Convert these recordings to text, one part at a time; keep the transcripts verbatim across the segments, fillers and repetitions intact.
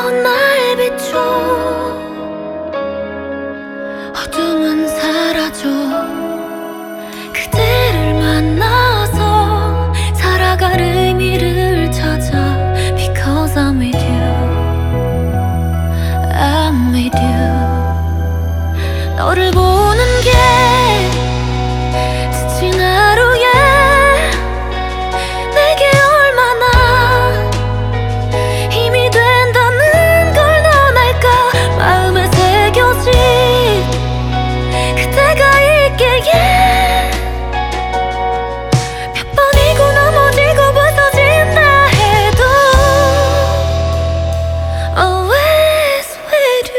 날 비춰. 어둠은 사라져. 그대를 만나서 살아갈 의미를 찾아. Because I'm with you, I'm with you. 너를 보는 게 지친 하루에 내게 얼마나 힘이 된다는 걸 넌 알까. 마음에 새겨진 그대가 있기에 몇 번이고 넘어지고 부서진다 해도 Always with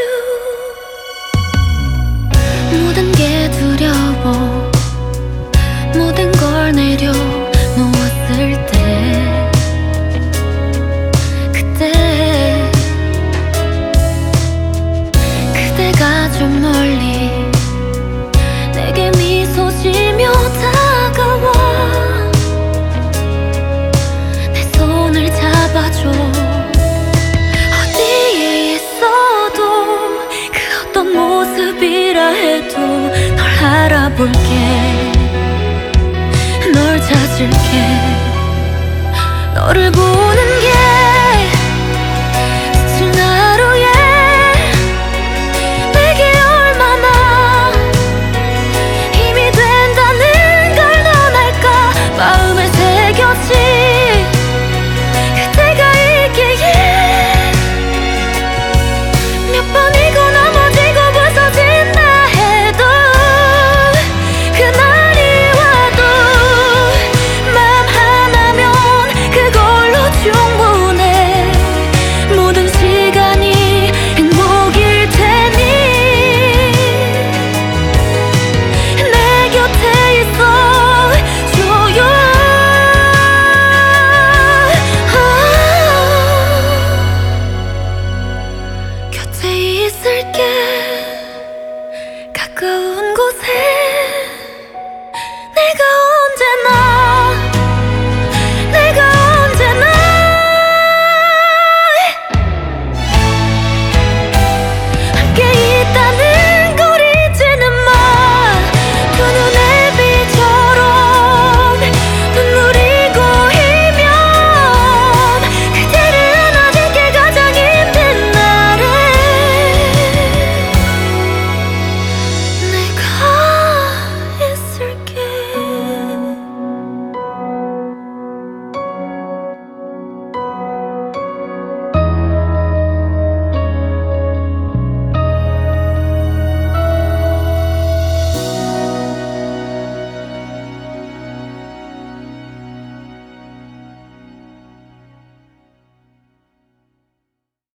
you. 모든 게 두려워. 모든 걸 내려놓았을 때 그때 그대가 좀 멀리 내게 미소 지며 다가와 내 손을 잡아줘. 어디에 있어도 그 어떤 모습이라 해도 널 알아볼게. 널 찾을게. 너를 보는